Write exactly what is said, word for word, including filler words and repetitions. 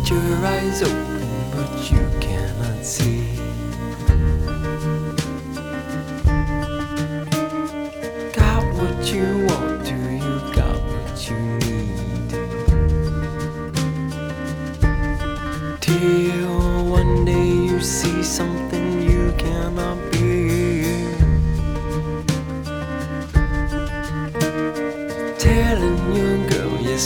your eyes open, but you cannot see. Got what you want, do you got what you need? Till one day you see something you cannot